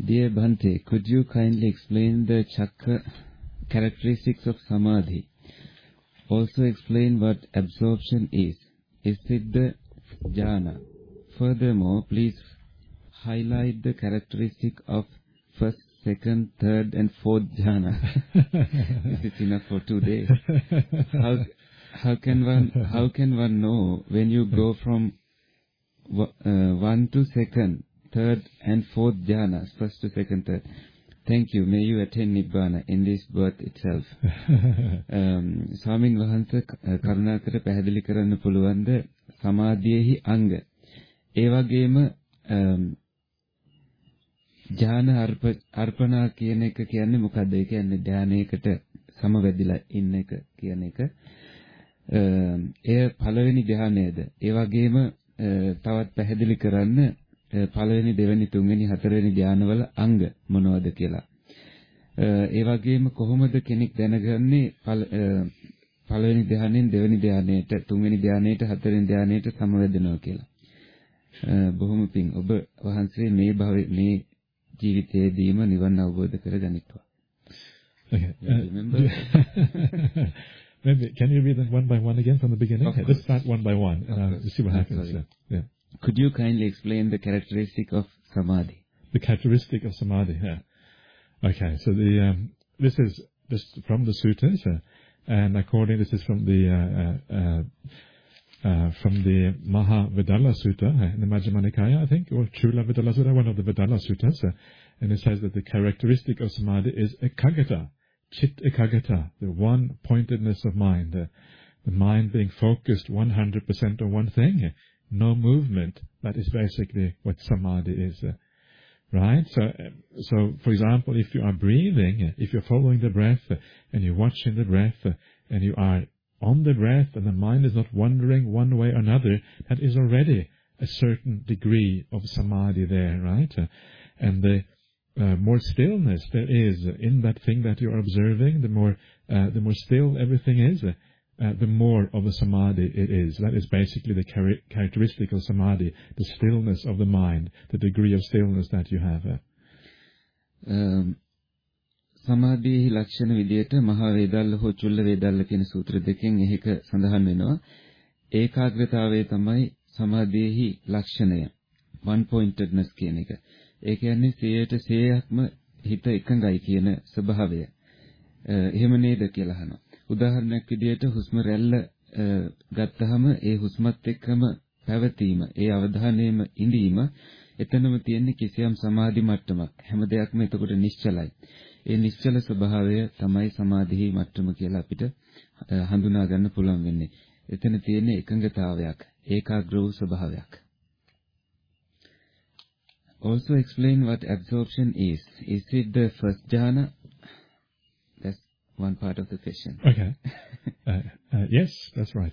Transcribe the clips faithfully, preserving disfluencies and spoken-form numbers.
Dear Bhante, could you kindly explain the chakra characteristics of samadhi? Also explain what absorption is. Is it the jhana? Furthermore, please highlight the characteristic of first, second, third and fourth jhana. This is enough for two days. How, how can one how can one know when you go from uh, one to second, third and fourth jhanas, first to second, third? Thank you. May you attain Nibbana in this birth itself. ස්වාමීන් වහන්සේ කරුණාකර පැහැදිලි කරන්න පුළුවන්ද සමාධියේහි අංග? ඒ වගේම ඥාන අර්පණා කියන එක කියන්නේ මොකද්ද? ඒ කියන්නේ ධානයකට සමවැදිලා ඉන්න එක කියන එක. එය පළවෙනි ධානයේද? ඒ වගේම තවත් පැහැදිලි කරන්න පළවෙනි දෙවෙනි තුන්වෙනි හතරවෙනි ධානවල අංග මොනවද කියලා. ඒ වගේම කොහොමද කෙනෙක් දැනගන්නේ පළවෙනි ධානයෙන් දෙවෙනි ධානයට තුන්වෙනි ධානයට හතරවෙනි ධානයට සමවැදෙනවා කියලා. බොහොම පිං ඔබ වහන්සේ මේ භවයේ මේ ජීවිතයේදීම නිවන් අවබෝධ කරගනිත්වා. Okay. Uh, remember? Maybe can you read them one by one again from the beginning? Okay, let's start one by one and uh, see what happens. Uh, yeah. Could you kindly explain the characteristic of samadhi? The characteristic of samadhi. Yeah. Okay. So the um, this is just from the sutras, uh, and according this is from the uh, uh, uh, from the Mahavedalla Sutta uh, in the Majjhima Nikaya, I think, or Chula Vedalla Sutta, one of the Vedalla Suttas, uh, and it says that the characteristic of samadhi is ekagata, chit ekagata, the one-pointedness of mind, uh, the mind being focused one hundred percent on one thing. Uh, No movement. That is basically what samadhi is, uh, right? So, so for example, if you are breathing, if you're following the breath uh, and you're watching the breath uh, and you are on the breath and the mind is not wandering one way or another, that is already a certain degree of samadhi there, right? Uh, and the uh, more stillness there is in that thing that you are observing, the more uh, the more still everything is. Uh, Uh, the more of a samadhi it is. That is basically the char- characteristic of samadhi, the stillness of the mind, the degree of stillness that you have. සමාධියේ ලක්ෂණ විදියට මහා වේදල්ල හෝ චුල්ල වේදල්ල කියන සූත්‍ර දෙකෙන් එහෙක සඳහන් වෙනවා. ඒකාග්‍රතාවය තමයි සමාධියේහි ලක්ෂණය. one pointedness කියන එක. ඒ කියන්නේ සියයට සියයක්ම හිත එකඟයි කියන ස්වභාවය. එහෙම නේද කියලා අහනවා. උදාහරණයක් විදිහට හුස්ම රැල්ල ගත්තහම ඒ හුස්මත් එක්කම පැවතීම, ඒ අවධානයේම ඉඳීම, එතනම තියෙන කිසියම් සමාධි මට්ටමක්. හැම දෙයක්ම එතකොට නිශ්චලයි. ඒ නිශ්චල ස්වභාවය තමයි සමාධි මට්ටම කියලා අපිට හඳුනා ගන්න පුළුවන් වෙන්නේ. එතන තියෙන එකඟතාවයක්, ඒකාග්‍ර වූ ස්වභාවයක්. Also explain what absorption is. Is it the first jhana? That's one part of the question. Okay. uh, uh, yes, that's right.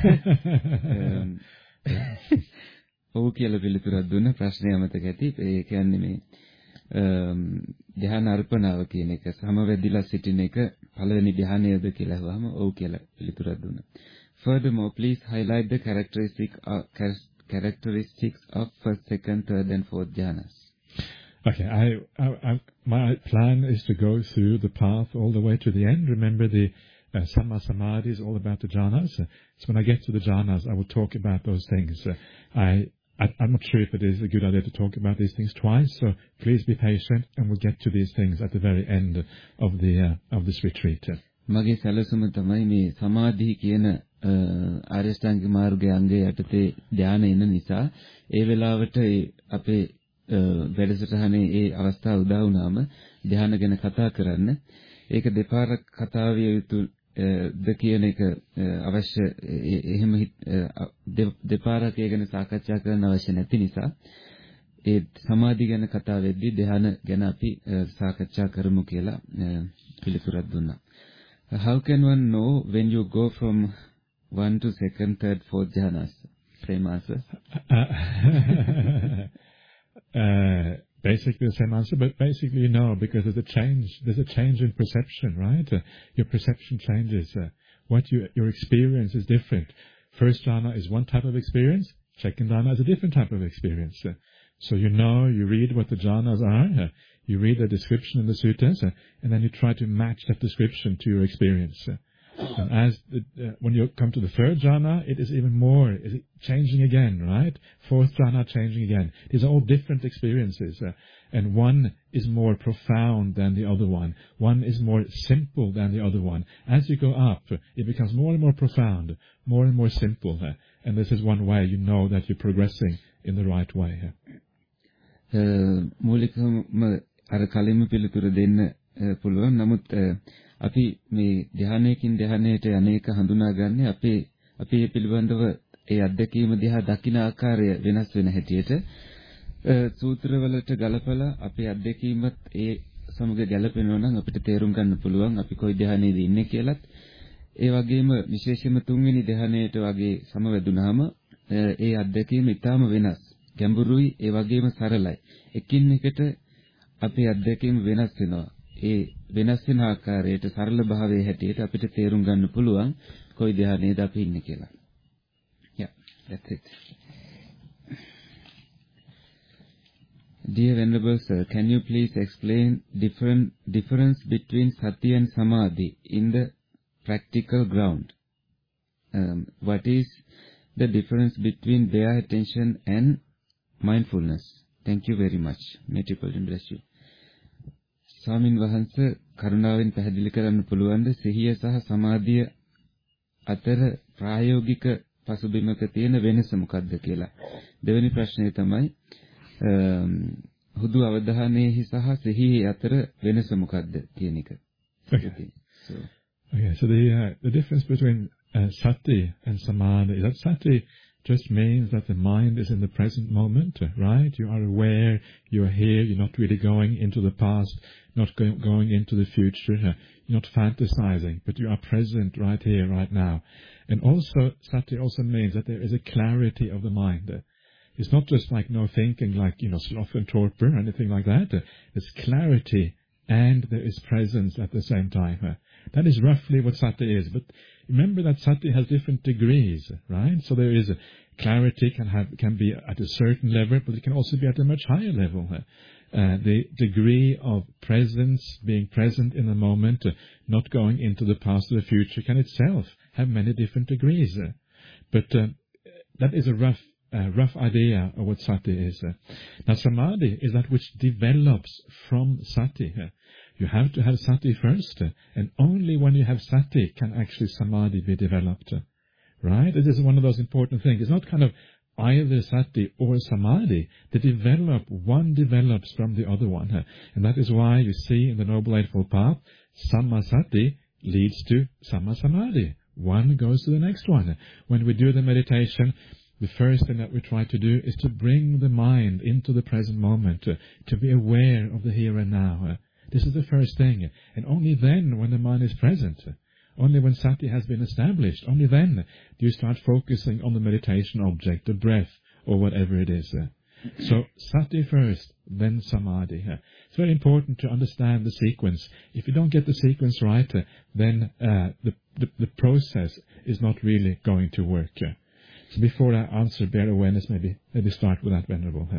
ඔව් කියලා පිළිතුරක් දුන්න ප්‍රශ්නය අමතක ඇති. ඒ කියන්නේ මේ ධ්‍යාන අර්පණාව කියන එක සමවැදිලා සිටින එක පළවෙනි ධ්‍යානයද කියලා අහුවාම ඔව් කියලා පිළිතුරක් දුන්නා. Furthermore, please highlight the characteristic of, characteristics of first, second, third and fourth jhanas. Okay, I, I, I, my plan is to go through the path all the way to the end. Remember, the uh, Samma Samadhi is all about the jhanas. So when I get to the jhanas, I will talk about those things. Uh, I, I, I'm not sure if it is a good idea to talk about these things twice, so please be patient, and we'll get to these things at the very end of the uh, of this retreat. මගේ සැලසුම තමයි මේ සමාධි කියන ආරියෂ්ඨාංගික මාර්ගයේ අංගය යටතේ ධානය එන නිසා ඒ වෙලාවට අපේ වැඩසටහනේ ඒ අවස්ථාව උදා වුණාම ධානය ගැන කතා කරන්න. ඒක දෙපාරක් කතා විය යුතු ද කියන එක අවශ්‍ය එහෙම දෙපාරක් ඒ ගැන සාකච්ඡා කරන්න අවශ්‍ය නැති නිසා ඒ සමාධි ගැන කතා වෙද්දී ධානය ගැන අපි සාකච්ඡා කරමු කියලා පිළිතුරක් දුන්නා. How can one know when you go from one to second, third, fourth jhanas? Same answer. uh, basically the same answer, but basically you know because there's a change. There's a change in perception, right? Uh, your perception changes. Uh, what you your experience is different. First jhana is one type of experience. Second jhana is a different type of experience. Uh, so you know, you read what the jhanas are. Uh, You read the description in the suttas, uh, and then you try to match that description to your experience. Uh, and as the, uh, when you come to the third jhana, it is even more is it changing again, right? Fourth jhana changing again. These are all different experiences, uh, and one is more profound than the other one. One is more simple than the other one. As you go up, it becomes more and more profound, more and more simple, uh, and this is one way you know that you're progressing in the right way. Uh. මූලිකම අර කලින්ම පිළිතුර දෙන්න පුළුවන්. නමුත් අපි මේ ධ්‍යානයකින් ධ්‍යානයට අනේක හඳුනාගන්නේ අපේ අපි මේ පිළිබඳව ඒ අත්දැකීම දිහා දකින ආකාරය වෙනස් වෙන හැටියට සූත්‍රවලට ගලපලා අපේ අත්දැකීමත් ඒ සමග ගැලපෙනවා නම් අපිට තේරුම් ගන්න පුළුවන් අපි කොයි ධ්‍යානයේද ඉන්නේ කියලත්. ඒ වගේම විශේෂයෙන්ම තුන්වෙනි ධ්‍යානයට වගේ සමවැදුනහම ඒ අත්දැකීම ඊටාම වෙනස්. ගැඹුරුයි ඒ වගේම සරලයි. එකින් එකට අපේ අත්දැකීම් වෙනස් වෙනවා. ඒ වෙනස් වෙන ආකාරයට සරල භාවයේ හැටියට අපිට තේරුම් ගන්න පුළුවන් කොයි ධ්‍යානයේද අපි ඉන්නේ කියලා. Yeah, that's it. Dear Venerable Sir, can you please explain different difference between sati and samadhi in the practical ground? Um, what is the difference between bare attention and mindfulness? Thank you very much. May Triple bless you. ස්වාමින් වහන්සේ කරුණාවෙන් පැහැදිලි කරන්න පුළුවන්ද සිහිය සහ සමාධිය අතර ප්‍රායෝගික පසුබිමක තියෙන වෙනස මොකක්ද කියලා. දෙවෙනි ප්‍රශ්නය තමයි හුදු අවධානයේ සහ සිහියේ අතර වෙනස මොකක්ද කියන එක. Okay. So, okay, so the uh, the difference between uh, sati and samadhi is that sati just means that the mind is in the present moment, right? You are aware, you are here, you're not really going into the past, not go- going into the future, you're not fantasizing, but you are present right here, right now. And also, sati also means that there is a clarity of the mind. It's not just like no thinking, like, you know, sloth and torpor or anything like that. It's clarity and there is presence at the same time. That is roughly what sati is. But remember that sati has different degrees, right? So there is a clarity can have can be at a certain level, but it can also be at a much higher level. Uh, the degree of presence, being present in the moment, uh, not going into the past or the future, can itself have many different degrees. Uh, but uh, that is a rough uh, rough idea of what sati is. Uh, now, samadhi is that which develops from sati. Uh, You have to have sati first, and only when you have sati can actually samadhi be developed. Right? It is one of those important things. It's not kind of either sati or samadhi. They develop, one develops from the other one. And that is why you see in the Noble Eightfold Path, samma sati leads to samma samadhi. One goes to the next one. When we do the meditation, the first thing that we try to do is to bring the mind into the present moment, to be aware of the here and now. This is the first thing. And only then, when the mind is present, only when sati has been established, only then do you start focusing on the meditation object, the breath, or whatever it is. So, sati first, then samadhi. It's very important to understand the sequence. If you don't get the sequence right, then uh, the, the, the process is not really going to work. So before I answer bare awareness, maybe, maybe start with that, Venerable.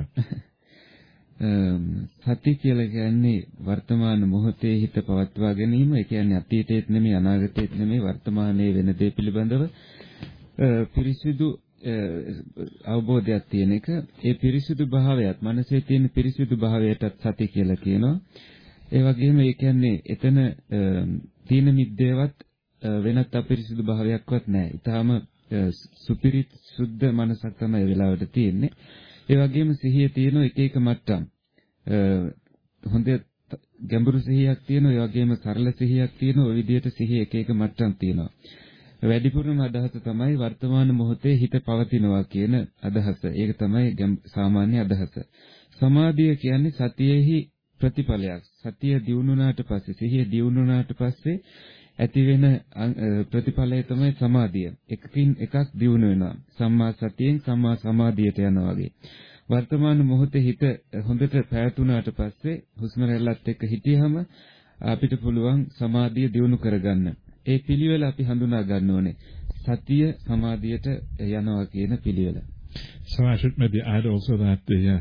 සති කියලා කියන්නේ වර්තමාන මොහොතේ හිත පවත්වා ගැනීම. ඒ කියන්නේ අතීතයේත් නෙමෙයි අනාගතයේත් නෙමෙයි වර්තමානයේ වෙන දේ පිළිබඳව පිරිසිදු අවබෝධයක් තියෙන එක. ඒ පිරිසිදු භාවයත් මනසේ තියෙන පිරිසිදු භාවයටත් සති කියලා කියනවා. ඒ වගේම ඒ කියන්නේ එතන තීන මිද්දේවත් වෙනත් අපිරිසිදු භාවයක්වත් නැහැ. ඊටාම සුපිරිත් සුද්ධ මනසක් තමයි ඒ වෙලාවට තියෙන්නේ. ඒ වගේම සිහිය තියෙන එක එක මට්ටම්. හොඳ ගැඹුරු සිහියක් තියෙනවා. ඒ වගේම සරල සිහියක් තියෙනවා. ඔය විදිහට සිහිය එක එක මට්ටම් තියෙනවා. වැඩිපුරම අදහස තමයි වර්තමාන මොහොතේ හිත පවතිනවා කියන අදහස. ඒක තමයි සාමාන්‍ය අදහස. සමාධිය කියන්නේ සතියෙහි ප්‍රතිඵලයක්. සතිය දියුණුනාට පස්සේ සිහිය දියුණුනාට පස්සේ ඇති වෙන ප්‍රතිඵලය තමයි සමාධිය. එකකින් එකක් දියුණු වෙනවා. සම්මා සතියෙන් සම්මා සමාධියට යනවා වගේ. වර්තමාන මොහොතේ හිත හොඳට පැවතුනාට පස්සේ හුස්ම රැල්ලත් එක්ක හිටියහම අපිට පුළුවන් සමාධිය දියුණු කරගන්න. ඒ පිළිවෙල අපි හඳුනා ගන්න ඕනේ. සතිය සමාධියට යනවා කියන පිළිවෙල. So I should maybe add also that the uh,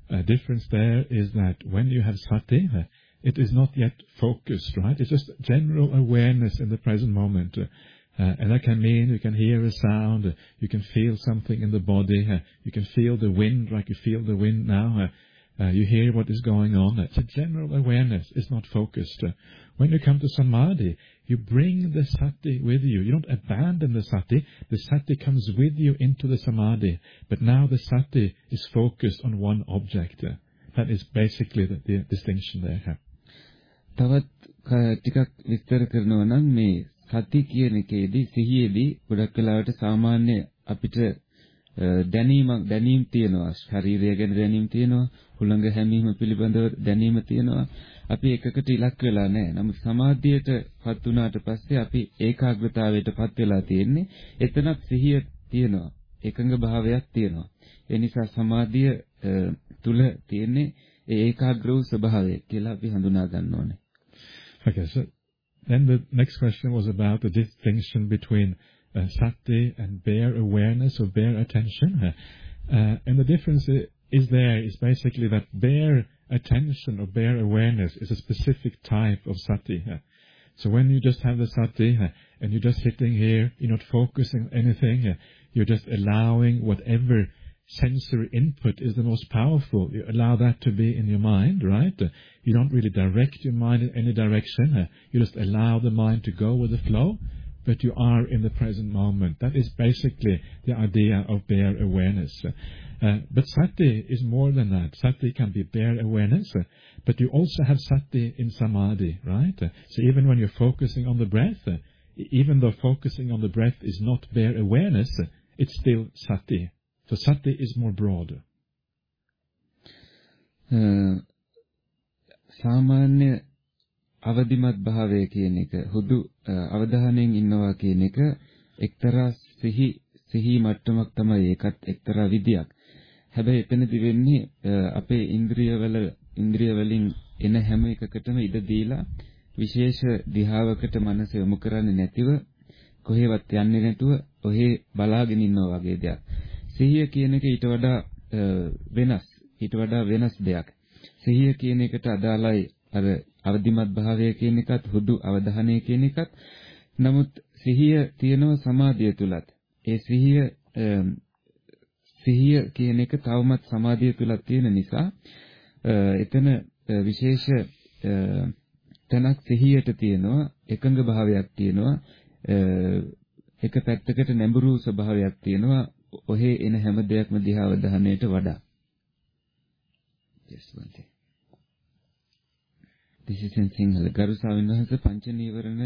uh, difference there is that when you have sati, uh, it is not yet focused, right? It's just general awareness in the present moment. Uh, uh, and that can mean you can hear a sound, uh, you can feel something in the body, uh, you can feel the wind like you feel the wind now. Uh, Uh, you hear what is going on. It's a general awareness. It's not focused. Uh, when you come to samadhi, you bring the sati with you. You don't abandon the sati. The sati comes with you into the samadhi. But now the sati is focused on one object. Uh, that is basically the, the distinction there. තවත් ටිකක් විස්තර කරනවා නම් මේ සති කියන එකේදී සිහියේදී ගොඩක් වෙලාවට සාමාන්‍ය අපිට දැනීමක් දැනීම් තියෙනවා ශරීරය ගැන දැනීම් තියෙනවා හුළඟ හැමීම පිළිබඳව දැනීම තියෙනවා අපි එකකට ඉලක්ක වෙලා නැහැ නමුත් සමාධියටපත් වුණාට පස්සේ අපි ඒකාග්‍රතාවයටපත් වෙලා තියෙන්නේ එතනත් සිහිය තියෙනවා එකඟ භාවයක් තියෙනවා ඒ නිසා සමාධිය තුල තියෙන්නේ ඒ ඒකාග්‍ර වූ ස්වභාවය කියලා අපි හඳුනා ගන්න ඕනේ. Okay, so then the next question was about the distinction between Uh, sati and bare awareness or bare attention. Uh, uh, and the difference is there is basically that bare attention or bare awareness is a specific type of sati. Uh, so when you just have the sati uh, and you're just sitting here, you're not focusing on anything, uh, you're just allowing whatever sensory input is the most powerful. You allow that to be in your mind, right? Uh, you don't really direct your mind in any direction. Uh, you just allow the mind to go with the flow. But you are in the present moment. That is basically the idea of bare awareness. Uh, but sati is more than that. Sati can be bare awareness, uh, but you also have sati in samadhi, right? Uh, so even when you're focusing on the breath, uh, even though focusing on the breath is not bare awareness, uh, it's still sati. So sati is more broad. Uh, සාමාන්‍ය අවදිමත් භාවය කියන එක හුදු අවධානයෙන් ඉන්නවා කියන එක එක්තරා සිහි සිහි මට්ටමක් තමයි ඒකත් එක්තරා විදියක්. හැබැයි එතනදි වෙන්නේ අපේ ඉන්ද්‍රියවල ඉන්ද්‍රිය වලින් එන හැම එකකටම ඉඩ දීලා විශේෂ දිහාවකට මනස යොමු කරන්නේ නැතිව කොහෙවත් යන්නේ නැතුව ඔහේ බලාගෙන ඉන්නවා වගේ දෙයක්. සිහිය කියන එක ඊට වඩා වෙනස් ඊට වඩා වෙනස් දෙයක්. සිහිය කියන එකට අදාළයි අර අවදිමත් භාවය කියන එකත් හුදු අවධානය කියන එකත් නමුත් සිහිය තියෙනවා සමාධිය තුලත් ඒ සිහිය සිහිය කියන එක තවමත් සමාධිය තුලත් තියෙන නිසා එතන විශේෂ තැනක් සිහියට තියෙනවා එකඟ භාවයක් තියෙනවා එක පැත්තකට නැඹුරු ස්වභාවයක් තියෙනවා ඔහේ එන හැම දෙයක්ම දිහා අවධානයට වඩා. Just one thing. This is in Sinhala. ගරු ස්වාමීන් වහන්සේ පංච නීවරණ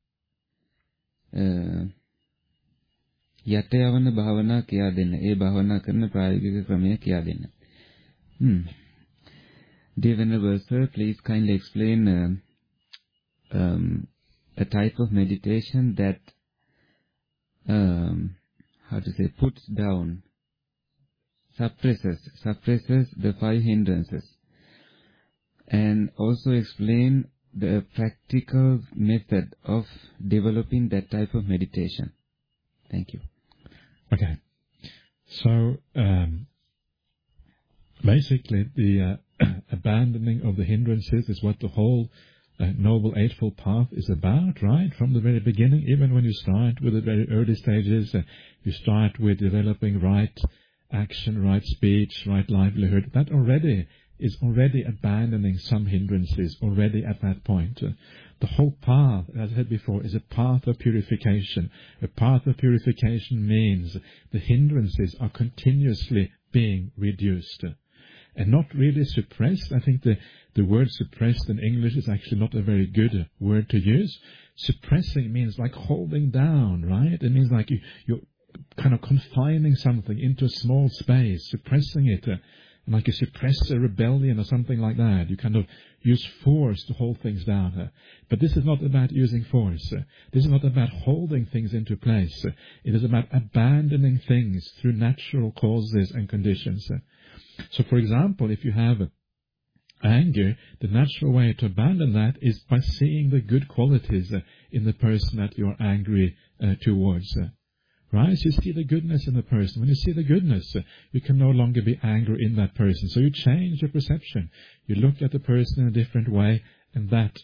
යට යවන භාවනා කියා දෙන්න. ඒ භාවනා කරන ප්‍රායෝගික ක්‍රමය කියා දෙන්න. Hmm. Dear Venerable Sir, please kindly explain uh, um, a type of meditation that um, how to say puts down, suppresses, suppresses the five hindrances. And also explain the practical method of developing that type of meditation. Thank you. Okay. So, um, basically, the uh, abandoning of the hindrances is what the whole uh, Noble Eightfold Path is about, right? From the very beginning, even when you start with the very early stages, uh, you start with developing right action, right speech, right livelihood. That already is already abandoning some hindrances already at that point. Uh, the whole path, as I said before, is a path of purification. A path of purification means the hindrances are continuously being reduced uh, and not really suppressed. I think the, the word suppressed in English is actually not a very good word to use. Suppressing means like holding down, right? It means like you, you're kind of confining something into a small space, suppressing it. Uh, Like you suppress a rebellion or something like that. You kind of use force to hold things down. Uh, but this is not about using force. Uh, this is not about holding things into place. Uh, it is about abandoning things through natural causes and conditions. Uh, so, for example, if you have anger, the natural way to abandon that is by seeing the good qualities uh, in the person that you are angry uh, towards. Uh, Right? So you see the goodness in the person. When you see the goodness, uh, you can no longer be angry in that person. So you change your perception. You look at the person in a different way, and that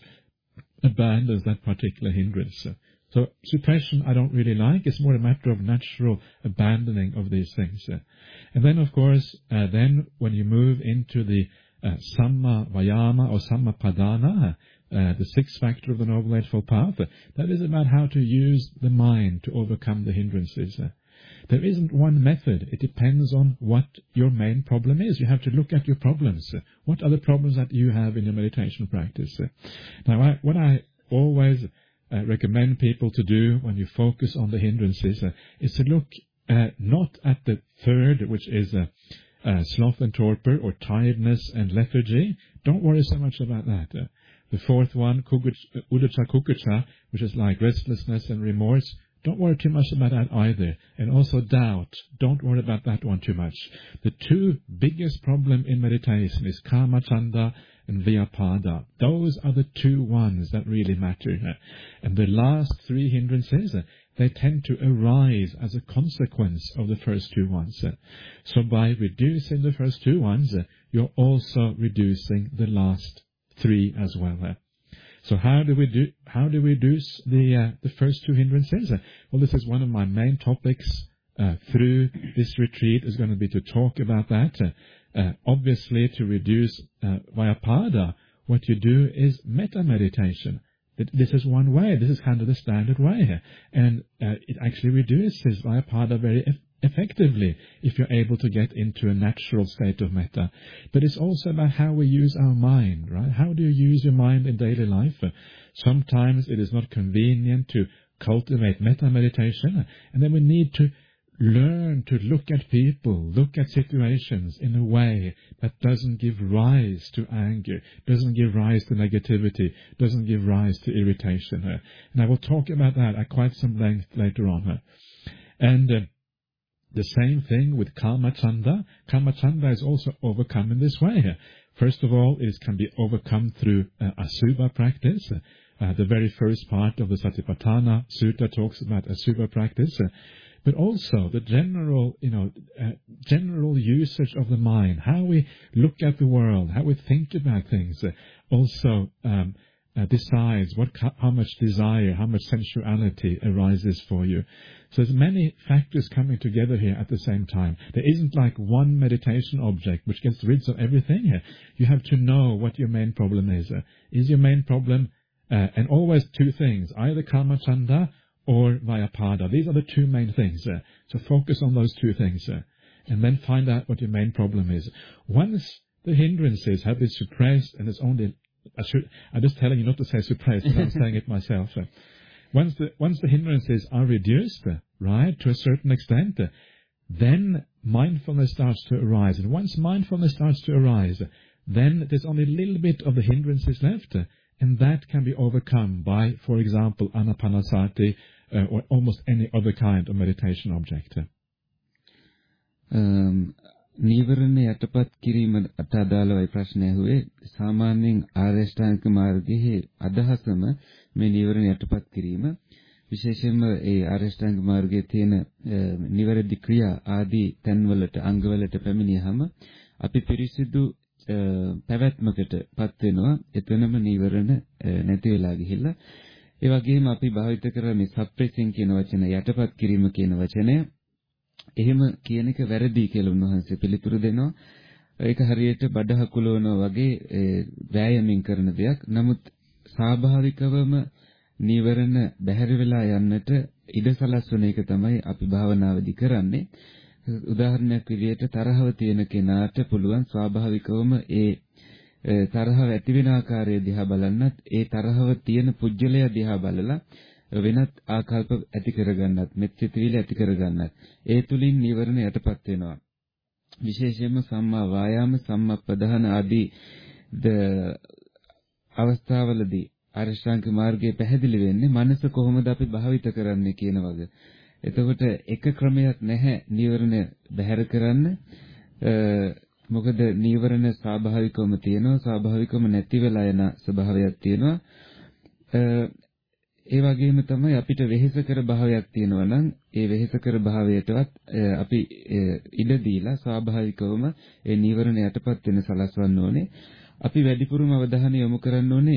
abandons that particular hindrance. So suppression I don't really like. It's more a matter of natural abandoning of these things. And then, of course, uh, then when you move into the uh, Samma Vayama or Samma Padana, uh, the sixth factor of the Noble Eightfold Path, that is about how to use the mind to overcome the hindrances. There isn't one method. It depends on what your main problem is. You have to look at your problems. What are the problems that you have in your meditation practice? Now, I, what I always uh, recommend people to do when you focus on the hindrances uh, is to look uh, not at the third, which is uh, uh, sloth and torpor, or tiredness and lethargy. Don't worry so much about that. Uh, the fourth one, uddhacca kukucca, which is like restlessness and remorse. Don't worry too much about that either. And also doubt. Don't worry about that one too much. The two biggest problems in meditation is kamacchanda and vyapada. Those are the two ones that really matter. And the last three hindrances, they tend to arise as a consequence of the first two ones. So by reducing the first two ones, you're also reducing the last three as well. So how do we do? How do we reduce the uh, the first two hindrances? Uh, well, this is one of my main topics uh, through this retreat. Is going to be to talk about that. Uh, uh, obviously, to reduce uh, vyapada, what you do is metta meditation. This is one way. This is kind of the standard way, and uh, it actually reduces vyapada very effectively. effectively if you're able to get into a natural state of metta. But it's also about how we use our mind, right? How do you use your mind in daily life? Sometimes it is not convenient to cultivate metta meditation, and then we need to learn to look at people, look at situations in a way that doesn't give rise to anger, doesn't give rise to negativity, doesn't give rise to irritation. And I will talk about that at quite some length later on. And uh, the same thing with kamacchanda. Kamacchanda is also overcome in this way. First of all, it can be overcome through uh, asubha practice. Uh, the very first part of the Satipatthana Sutta talks about asubha practice. Uh, but also the general, you know, uh, general usage of the mind, how we look at the world, how we think about things, uh, also um, uh, decides what, how much desire, how much sensuality arises for you. So there's many factors coming together here at the same time. There isn't like one meditation object which gets rid of everything here. You have to know what your main problem is. Uh, is your main problem, uh, and always two things, either kamacchanda or vyapada. These are the two main things. Uh, so focus on those two things, uh, and then find out what your main problem is. Once the hindrances have been suppressed, and it's only, I should, I'm just telling you not to say suppressed, but I'm saying it myself. Uh, Once the once the hindrances are reduced, right, to a certain extent, then mindfulness starts to arise. And once mindfulness starts to arise, then there's only a little bit of the hindrances left, and that can be overcome by, for example, anapanasati uh, or almost any other kind of meditation object. Um, නීවරණ යටපත් කිරීමට අදාළවයි ප්‍රශ්නය ඇහුවේ. සාමාන්‍යයෙන් ආර්යශ්‍රාණික මාර්ගයේ අදහසම මේ නීවරණ යටපත් කිරීම, විශේෂයෙන්ම ඒ ආර්යශ්‍රාණික මාර්ගයේ තියෙන නිවැරදි ක්‍රියා ආදී තැන්වලට අංගවලට පැමිණියහම අපි පිරිසිදු පැවැත්මකට පත් වෙනවා. එතනම නීවරණ නැති වෙලා ගිහිල්ලා. ඒ වගේම අපි භාවිත කරන මේ සප්‍රෙසින් කියන වචන, යටපත් කිරීම කියන වචනය එහෙම කියන එක වැරදි කියලා උන්වහන්සේ පිළිතුරු දෙනවා. ඒක හරියට බඩ හකුලවනවා වගේ වෑයමින් කරන දෙයක්. නමුත් ස්වාභාවිකවම නීවරණ බැහැර වෙලා යන්නට ඉඩ සලස්වන එක තමයි අපි භාවනාවේදී කරන්නේ. උදාහරණයක් විදිහට තරහව තියෙන කෙනාට පුළුවන් ස්වාභාවිකවම ඒ තරහව ඇති වෙන ආකාරය දිහා බලන්නත්, ඒ තරහව තියෙන පුජ්‍යලය දිහා බලලා වෙනත් ආකල්ප ඇති කරගන්නත්, මෙත්සිතවිලි ඇති කරගන්නත්, ඒ තුලින් නිවරණ යටපත් වෙනවා. විශේෂයෙන්ම සම්මා වායාම, සම්මා ප්‍රධාන ආදී ද අවස්ථාවලදී අරිෂ්ඨාංග මාර්ගයේ පැහැදිලි වෙන්නේ මනස කොහොමද අපි භාවිත කරන්නේ කියන වගේ. එතකොට එක ක්‍රමයක් නැහැ නිවරණ බැහැර කරන්න. මොකද නිවරණ ස්වාභාවිකවම තියෙනවා, ස්වාභාවිකවම නැති වෙලා යන ස්වභාවයක් තියෙනවා. ඒ වගේම තමයි අපිට වෙහෙස කර භාවයක් තියෙනවා නම් ඒ වෙහෙසකර භාවයටවත් අපි ඉඩ දීලා ස්වාභාවිකවම ඒ නීවරණ යටපත් වෙන සලස්වන්න ඕනේ. අපි වැඩිපුරම අවධානය යොමු කරන්න ඕනේ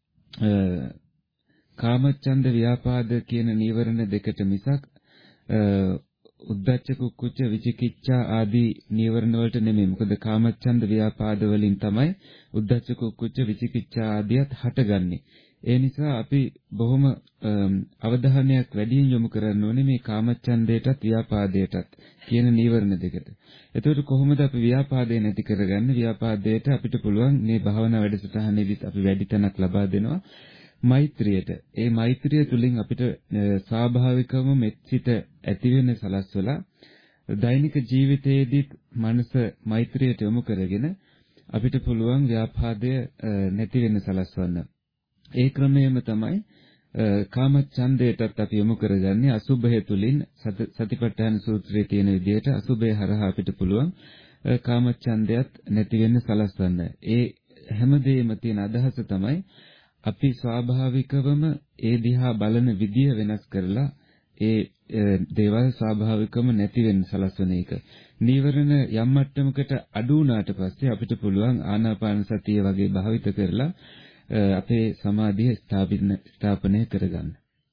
කාමච්ඡන්ද ව්‍යාපාද කියන නීවරණ දෙකට මිසක් උද්ධච්ච කුක්කුච්ච විචිකිච්ඡා ආදී නීවරණ වලට නෙමෙයි. මොකද කාමච්ඡන්ද ව්‍යාපාද වලින් තමයි උද්ධච්ච කුක්කුච්ච විචිකිච්ඡා ආදියත් හටගන්නේ. ඒ නිසා අපි බොහොම අවධානයක් වැඩියෙන් යොමු කරන්න ඕනේ මේ කාමච්ඡන්දයටත් ව්‍යාපාදයටත් කියන නීවරණ දෙකට. එතකොට කොහොමද අපි ව්‍යාපාදේ නැති කරගන්නේ? ව්‍යාපාදයට අපිට පුළුවන් මේ භාවනා වැඩසටහනේදීත් අපි වැඩි තැනක් ලබා දෙනවා මෛත්‍රියට. ඒ මෛත්‍රිය තුලින් අපිට ස්වාභාවිකවම මෙත්සිත ඇති වෙන සලස්වලා දෛනික ජීවිතයේදීත් මනස මෛත්‍රියට යොමු කරගෙන අපිට පුළුවන් ව්‍යාපාදය නැති වෙන සලස්වන්න. ඒ ක්‍රමයේම තමයි කාමච්ඡන්දයටත් අපි යොමු කරගන්නේ අසුභය තුලින් සතිපට්ඨාන සූත්‍රයේ තියෙන විදිහට අසුභය හරහා අපිට පුළුවන් කාමච්ඡන්දයත් නැති වෙන්න සලස්වන්න. ඒ හැමදේම තියෙන අදහස තමයි අපි ස්වාභාවිකවම ඒ දිහා බලන විදිය වෙනස් කරලා ඒ දේවල් ස්වාභාවිකවම නැති වෙන්න සලස්වන එක. නීවරණ යම් මට්ටමකට අඩු වුණාට පස්සේ අපිට පුළුවන් ආනාපාන සතිය වගේ භාවිත කරලා අපේ සමාධිය ස්ථාපනය කරගන්න.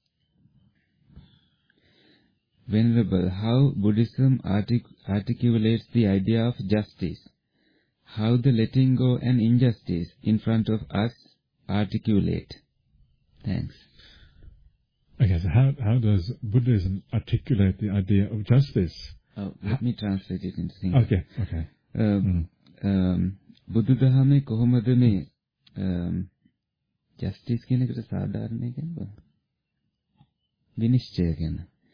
Venerable, how Buddhism artic- articulates the idea of justice? How the letting go and injustice in front of us articulate? Thanks. Okay, so how, how does Buddhism articulate the idea of justice? Oh, let me translate it into English. Okay, okay. Um, mm. um, බුදු දහමේ කොහොමද මේ justice කියන එකට සාධාරණයි කියන්නේ විනිශ්චය කියන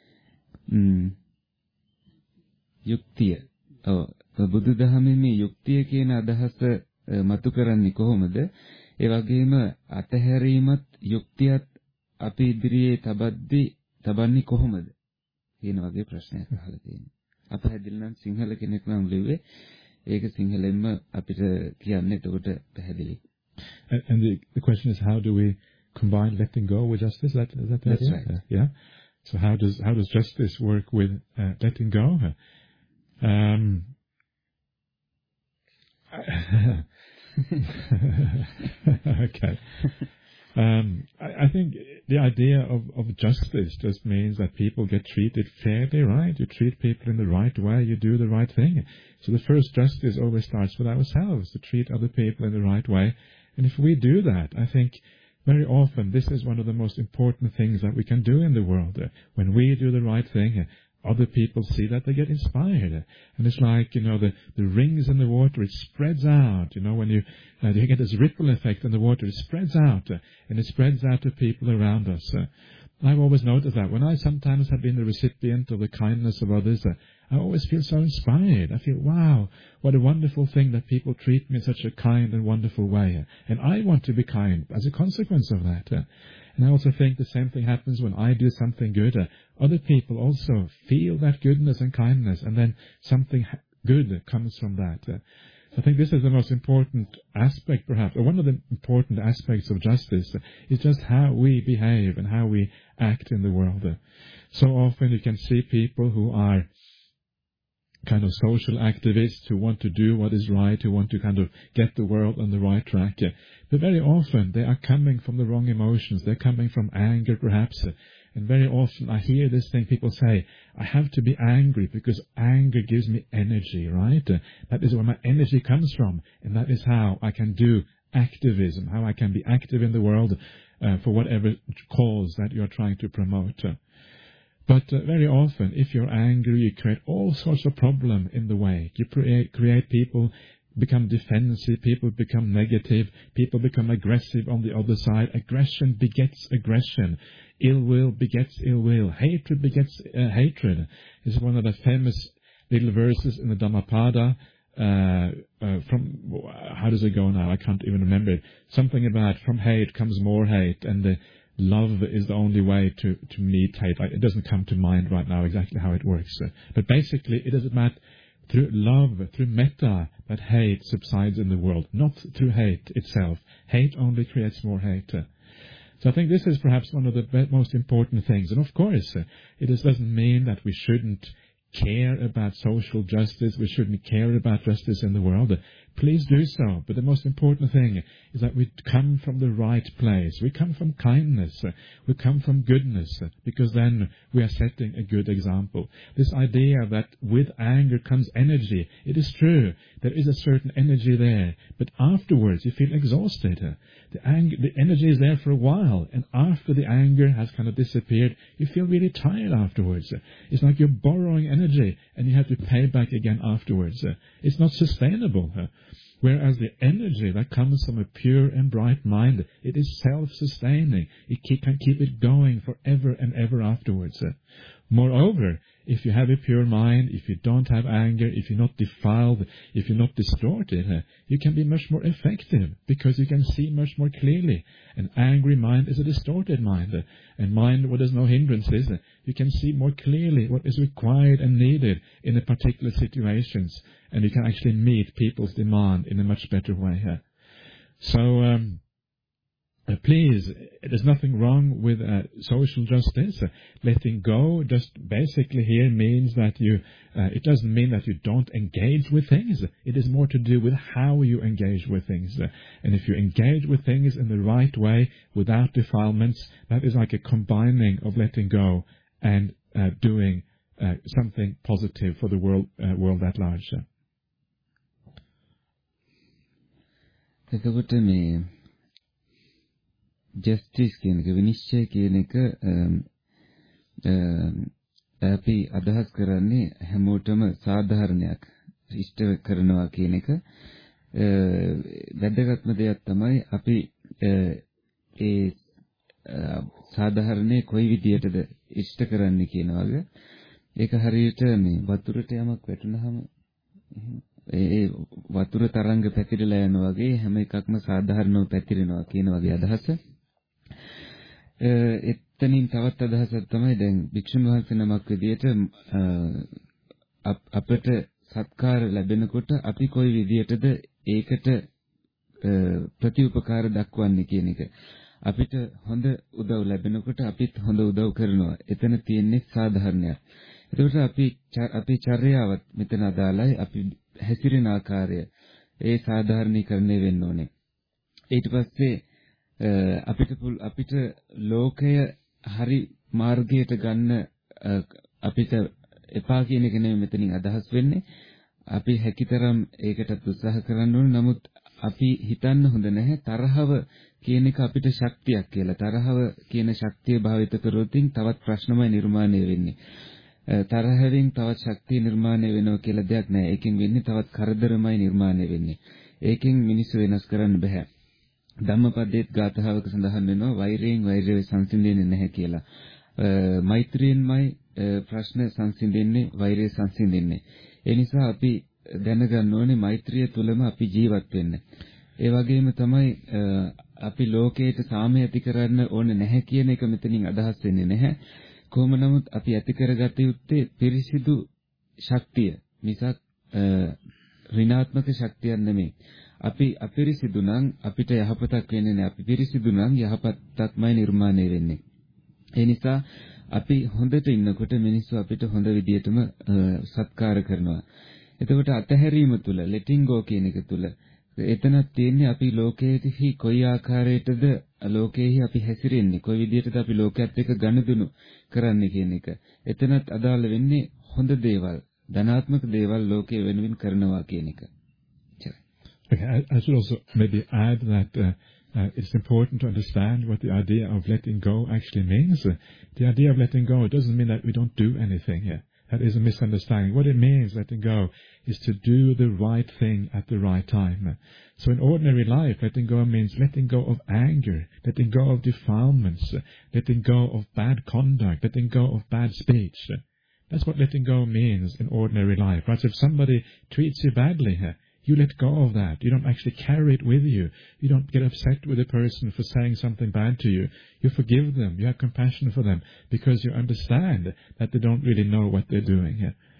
යුක්තිය. ඔව් බුදුදහමේ මේ යුක්තිය කියන අදහස මතු කරන්නේ කොහොමද? ඒ වගේම අතහැරීමත් යුක්තියත් අපි ඉදිරියේ තබද්දී තබන්නේ කොහොමද කියන වගේ ප්‍රශ්නයක් අහලා තියෙනවා. අපහැදිලි නම් සිංහල කෙනෙක් නම් ලිව්වේ ඒක සිංහලෙන්ම අපිට කියන්නේ එතකොට පැහැදිලි. And, and the, the question is, how do we combine letting go with justice? That, is that the That's idea? right. Uh, yeah. So how does how does justice work with uh, letting go? Um, okay. Um, I, I think the idea of, of justice just means that people get treated fairly, right? You treat people in the right way, you do the right thing. So the first justice always starts with ourselves, to treat other people in the right way. And if we do that, I think very often this is one of the most important things that we can do in the world. When we do the right thing, other people see that, they get inspired. And it's like, you know, the, the rings in the water, it spreads out. You know, when you, uh, you get this ripple effect in the water, it spreads out. Uh, and it spreads out to people around us. Uh, I've always noticed that. When I sometimes have been the recipient of the kindness of others, uh, I always feel so inspired. I feel, wow, what a wonderful thing that people treat me in such a kind and wonderful way. Uh, and I want to be kind as a consequence of that. Uh, And I also think the same thing happens when I do something good. Uh, other people also feel that goodness and kindness, and then something ha- good comes from that. Uh, I think this is the most important aspect, perhaps, or one of the important aspects of justice, uh, is just how we behave and how we act in the world. Uh, so often you can see people who are kind of social activists who want to do what is right, who want to kind of get the world on the right track. Uh, but very often they are coming from the wrong emotions. They're coming from anger, perhaps. Uh, and very often I hear this thing, people say, I have to be angry because anger gives me energy, right? Uh, that is where my energy comes from. And that is how I can do activism, how I can be active in the world uh, for whatever cause that you're trying to promote. Uh, But uh, very often, if you're angry, you create all sorts of problem in the way. You create, create people become defensive, people become negative, people become aggressive on the other side. Aggression begets aggression. Ill will begets ill will. Hatred begets uh, hatred. It's one of the famous little verses in the Dhammapada. Uh, uh, from how does it go now? I can't even remember it. Something about from hate comes more hate, and the love is the only way to, to meet hate. It doesn't come to mind right now exactly how it works. But basically, it is about through love, through metta, that hate subsides in the world, not through hate itself. Hate only creates more hate. So I think this is perhaps one of the be- most important things. And of course, uh, it is, doesn't mean that we shouldn't care about social justice, we shouldn't care about justice in the world. Please do so. But the most important thing is that we come from the right place. We come from kindness. We come from goodness, because then we are setting a good example. This idea that with anger comes energy, it is true. There is a certain energy there. But afterwards, you feel exhausted. The anger, the energy is there for a while. And after the anger has kind of disappeared, you feel really tired afterwards. It's like you're borrowing energy and you have to pay back again afterwards. It's not sustainable. Whereas the energy that comes from a pure and bright mind, it is self-sustaining. It can keep it going forever and ever afterwards. Moreover, if you have a pure mind, if you don't have anger, if you're not defiled, if you're not distorted, you can be much more effective because you can see much more clearly. An angry mind is a distorted mind. And mind where there's no hindrances, you can see more clearly what is required and needed in a particular situations. And you can actually meet people's demand in a much better way. So, um, Uh, please, there's nothing wrong with uh, social justice. Uh, letting go just basically here means that you, uh, it doesn't mean that you don't engage with things. It is more to do with how you engage with things. Uh, and if you engage with things in the right way, without defilements, that is like a combining of letting go and uh, doing uh, something positive for the world, uh, world at large. එතකොට මේ justice කියන එක විනිශ්චය කියන එක අපි අදහස් කරන්නේ හැමෝටම සාධාරණයක් ඉෂ්ට කරනවා කියන එක වැදගත්ම දෙයක් තමයි අපි ඒ සාධාරණේ කොයි විදියටද ඉෂ්ට කරන්නේ කියන වගේ ඒක හරියට මේ වතුරට යමක් වැටුනහම ඒ වතුර තරංග පැතිරලා යනවා වගේ හැම එකක්ම සාධාරණව පැතිරෙනවා කියන වගේ අදහස. එතනින් තවත් අදහසක් තමයි දැන් භික්ෂුන් වහන්සේ නමක් විදියට අපට සත්කාර ලැබෙනකොට අපි කොයි විදියටද ඒකට ප්‍රතිඋපකාර දක්වන්නේ කියන එක. අපිට හොඳ උදව් ලැබෙනකොට අපිත් හොඳ උදව් කරනවා. එතන තියෙන්නේ සාධාරණයක්. එතකොට අපි අපි චර්යාවත් මෙතන අදාළයි. අපි හැසිරෙන ආකාරය ඒ සාධාරණීකරණය වෙන්න ඕනේ. ඊට පස්සේ අපිට අපිට ලෝකය හරි මාර්ගයට ගන්න අපිට එපා කියන එක නෙමෙයි මෙතනින් අදහස් වෙන්නේ. අපි හැකිතරම් ඒකට උත්සාහ කරන්න ඕනේ. නමුත් අපි හිතන්න හොඳ නැහැ තරහව කියන එක අපිට ශක්තියක් කියලා. තරහව කියන ශක්තිය භාවිත කරොත් තවත් ප්‍රශ්නමයි නිර්මාණය වෙන්නේ. තරහෙන් තවත් ශක්තිය නිර්මාණය වෙනවා කියලා දෙයක් නැහැ. ඒකෙන් වෙන්නේ තවත් කරදරමයි නිර්මාණය වෙන්නේ. ඒකෙන් මිනිස්සු වෙනස් කරන්න බෑ. ධම්මපදයේත් ගාථාවක සඳහන් වෙනවා වෛරයෙන් වෛරය සංසිඳෙන්නේ නැහැ කියලා. මෛත්‍රියෙන්මයි ප්‍රශ්න සංසිඳෙන්නේ වෛරය සංසිඳෙන්නේ. ඒ නිසා අපි දැනගන්න ඕනේ මෛත්‍රිය තුළම අපි ජීවත් වෙන්න. ඒ වගේම තමයි අපි ලෝකයට සාමය ඇති කරන්න ඕනේ නැහැ කියන එක මෙතනින් අදහස් වෙන්නේ නැහැ. කොහොම නමුත් අපි ඇති කරගත යුත්තේ පිරිසිදු ශක්තිය මිසක් ඍණාත්මක ශක්තියක් නෙමෙයි. අපි අපිරිසිදු නම් අපිට යහපතක් වෙන්නේ නැහැ. අපි පිරිසිදු නම් යහපතක්මයි නිර්මාණය වෙන්නේ. ඒ නිසා අපි හොඳට ඉන්නකොට මිනිස්සු අපිට හොඳ විදියටම සත්කාර කරනවා. එතකොට අතහැරීම තුල letting go කියන එක තුල එතනක් තියෙන්නේ අපි ලෝකයේහි කොයි ආකාරයකටද ලෝකයේහි අපි හැසිරෙන්නේ කොයි විදියටද අපි ලෝකයේත් එක්ක ගනුදෙනු කරන්නේ කියන එක. එතනත් අදාළ වෙන්නේ හොඳ දේවල්, ධනාත්මක දේවල් ලෝකයේ වෙනුවෙන් කරනවා කියන එක. Okay, I, I should also maybe add that uh, uh, it's important to understand what the idea of letting go actually means. Uh, the idea of letting go doesn't mean that we don't do anything here. That is a misunderstanding. What it means, letting go, is to do the right thing at the right time. So in ordinary life, letting go means letting go of anger, letting go of defilements, letting go of bad conduct, letting go of bad speech. That's what letting go means in ordinary life. Right? So if somebody treats you badly here, you let go of that. You don't actually carry it with you. You don't get upset with the person for saying something bad to you. You forgive them. You have compassion for them because you understand that they don't really know what they're doing.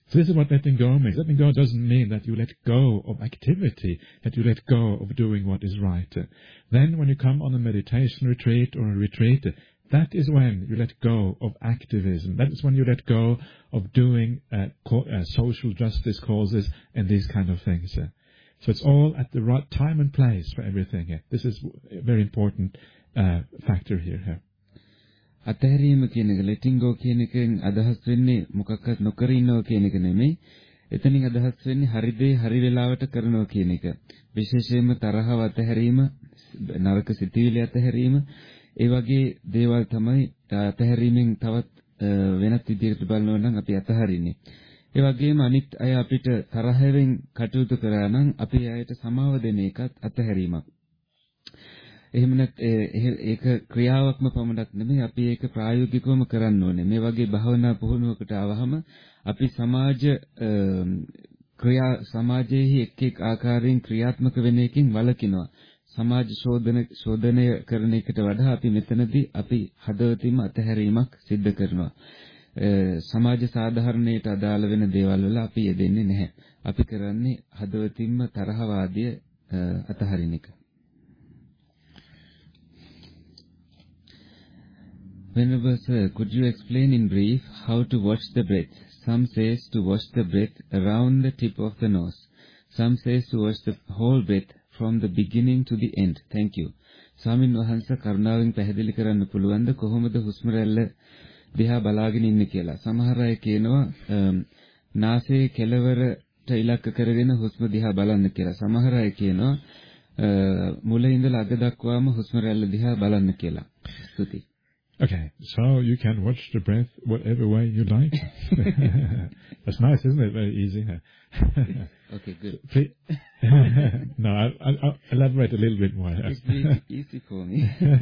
So this is what letting go means. Letting go doesn't mean that you let go of activity, that you let go of doing what is right. Then when you come on a meditation retreat or a retreat, that is when you let go of activism. That is when you let go of doing uh, co- uh, social justice causes and these kind of things. So it's all at the right time and place for everything. This is a very important uh, factor here. අතහැරීම කියන එක letting go කියන එකෙන් අදහස් වෙන්නේ මොකක්වත් නොකර ඉන්නවා කියන එක නෙමෙයි. එතනින් අදහස් වෙන්නේ හරි දේ හරි වෙලාවට කරනවා කියන එක. විශේෂයෙන්ම තරහව අතහැරීම, නරක සිතුවිලි අතහැරීම, ඒ වගේ දේවල් තමයි අතහැරීමෙන් තවත් වෙනත් විදිහකට බලනවා නම් අපි අතහරින්නේ. ඒ වගේම අනිත් අය අපිට තරහෙන් කටයුතු කරා නම් අපි අයට සමාව දෙන එකත් අතහැරීමක්. එහෙම නැත් ඒක ක්‍රියාවක්ම පමණක් නෙමෙයි අපි ඒක ප්‍රායෝගිකවම කරන්න ඕනේ. මේ වගේ භාවනා පුහුණුවකට ආවහම අපි සමාජ ක්‍රියා සමාජයේ එක් එක් ආකාරයෙන් ක්‍රියාත්මක වෙන එකකින් වළකිනවා. සමාජ ශෝධන ශෝධනය කරන එකට වඩා අපි මෙතනදී අපි හදවතින්ම අතහැරීමක් සිද්ධ කරනවා. සමාජ සාධාරණයට අදාළ වෙන දේවල් වල අපි යෙදෙන්නේ නැහැ. අපි කරන්නේ හදවතින්ම තරහවාදිය අතහරින එක. Venerable Sir, could you explain in brief how to watch the breath? Some says to watch the breath around the tip of the nose. Some says to watch the whole breath from the beginning to the end. Thank you. ස්වාමින් වහන්සේ කරුණාවෙන් පැහැදිලි කරන්න පුළුවන්ද කොහොමද හුස්ම රැල්ල දිහා බලාගෙන ඉන්නේ කියලා? සමහර අය කියනවා නාසයේ කෙළවරට ඉලක්ක කරගෙන හුස්ම දිහා බලන්න කියලා. සමහර අය කියනවා මුලින් ඉඳලා අග දක්වාම හුස්ම රැල්ල දිහා බලන්න කියලා. ස්තුතියි. Okay, so you can watch the breath whatever way you like. That's nice, isn't it? Very easy. Okay, good. No, I'll, I'll elaborate a little bit more. It's really easy for me.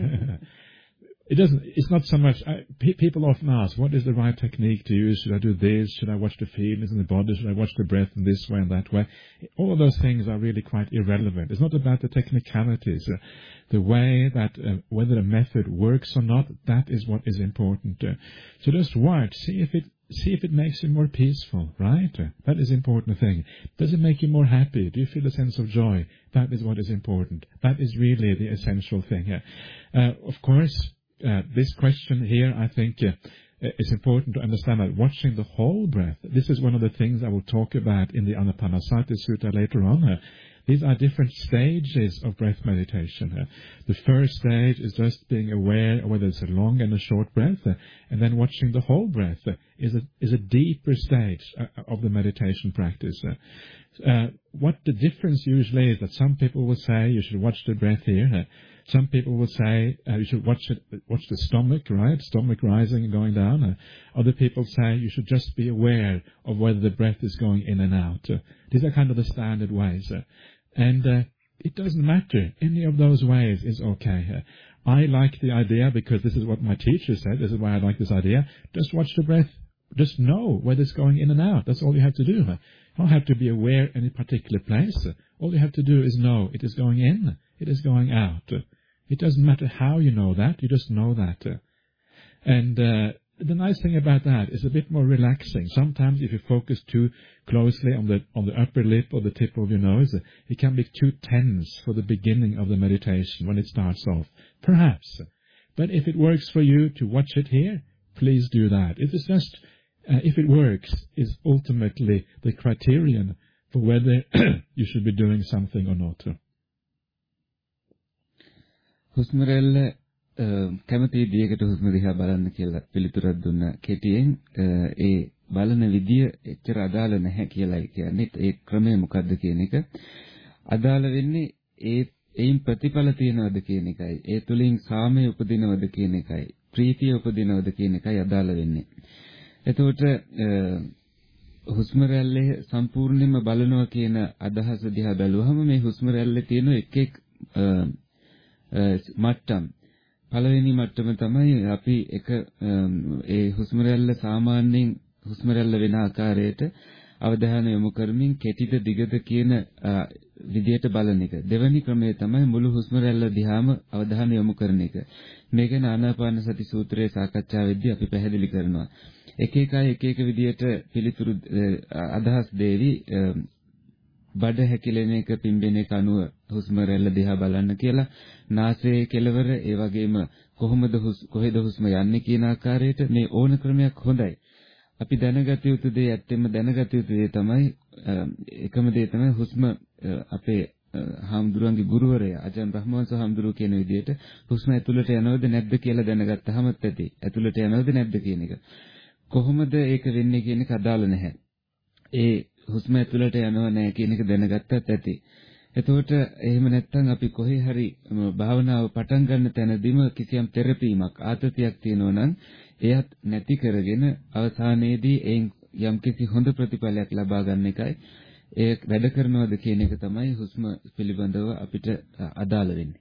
It doesn't, it's not so much, I, pe- people often ask, what is the right technique to use? Should I do this? Should I watch the feelings in the body? Should I watch the breath in this way and that way? All of those things are really quite irrelevant. It's not about the technicalities. Uh, the way that, uh, whether a method works or not, that is what is important. Uh, so just watch, see if it, see if it makes you more peaceful, right? Uh, that is the important thing. Does it make you more happy? Do you feel a sense of joy? That is what is important. That is really the essential thing. Uh, uh, of course, Uh, this question here, I think, uh, it's important to understand that watching the whole breath, this is one of the things I will talk about in the Anapanasati Sutta later on. Uh, these are different stages of breath meditation. Uh, the first stage is just being aware of whether it's a long and a short breath, uh, and then watching the whole breath uh, is a is a deeper stage uh, of the meditation practice. Uh, uh, what the difference usually is that some people will say you should watch the breath here. Uh, Some people will say uh, you should watch it, watch the stomach, right? Stomach rising and going down. Uh, other people say you should just be aware of whether the breath is going in and out. Uh, these are kind of the standard ways. Uh, and uh, it doesn't matter. Any of those ways is okay. Uh, I like the idea because this is what my teacher said. This is why I like this idea. Just watch the breath. Just know whether it's going in and out. That's all you have to do. Uh, you don't have to be aware in a particular place. Uh, all you have to do is know it is going in. It is going out. Uh, It doesn't matter how you know that, you just know that. Uh, and uh, the nice thing about that is a bit more relaxing. Sometimes if you focus too closely on the on the upper lip or the tip of your nose, uh, it can be too tense for the beginning of the meditation when it starts off. Perhaps. But if it works for you to watch it here, please do that. It is just, uh, if it works, is ultimately the criterion for whether you should be doing something or not. හුස්ම රැල්ල කැමති විදියකට හුස්ම දිහා බලන්න කියලා පිළිතුරක් දුන්න කෙටියෙන් ඒ බලන විදිය එච්චර අදාළ නැහැ කියලායි කියන්නේ. ඒ ක්‍රමය මොකද්ද කියන එක අදාළ වෙන්නේ ඒ ඒන් ප්‍රතිඵල තියනවද කියන එකයි. ඒ තුලින් සාමය උපදිනවද කියන එකයි. ප්‍රීතිය උපදිනවද කියන එකයි අදාළ වෙන්නේ. එතකොට හුස්ම රැල්ලේ සම්පූර්ණයෙන්ම බලනවා කියන අදහස දිහා බැලුවහම මේ හුස්ම රැල්ලේ තියෙන එක් එක් මට්ටම් පළවෙනි මට්ටම තමයි අපි එක ඒ හුස්ම රැල්ල සාමාන්‍යයෙන් හුස්ම රැල්ල වෙන ආකාරයට අවධානය යොමු කරමින් කෙටිද දිගද කියන විදියට බලන එක. දෙවෙනි ක්‍රමය තමයි මුළු හුස්ම රැල්ල දිහාම අවධානය යොමු කරන එක. මේක ආනාපාන සති සූත්‍රයේ සාකච්ඡාවේදී අපි පැහැදිලි කරනවා. එක එක අය එක එක විදියට පිළිතුරු අදහස් දෙවි බඩ හැකිලෙන එක පිම්බෙන එක අනුව හුස්ම රැල්ල දිහා බලන්න කියලා නාසයේ කෙළවර ඒ වගේම කොහොමද කොහෙද හුස්ම යන්නේ කියන ආකාරයට මේ ඕන ක්‍රමයක් හොඳයි. අපි දැනගත යුතු දේ ඇත්තෙම දැනගත යුතු දේ තමයි එකම දේ තමයි හුස්ම අපේ හාමුදුරන්ගේ ගුරුවරයා අජන් රහ්මාන්ස හාමුදුරුව කියන විදිහට හුස්ම ඇතුළට යනවද නැද්ද කියලා දැනගත්තාම ඇති. ඇතුළට යනවද නැද්ද කියන එක. කොහොමද ඒක වෙන්නේ කියන එක අදාළ නැහැ. ඒ හුස්ම ඇතුළට යනව නැහැ කියන එක දැනගත්තත් ඇති. එතකොට එහෙම නැත්නම් අපි කොහේ හරි භාවනාව පටන් ගන්න තැනදීම කිසියම් තෙරපීමක් ආතතියක් තියෙනවා නම් එයත් නැති කරගෙන අවසානයේදී එයින් යම්කිසි හොඳ ප්‍රතිඵලයක් ලබා ගන්න එකයි ඒ වැඩ කරනවද කියන එක තමයි හුස්ම පිළිබඳව අපිට අදාළ වෙන්නේ.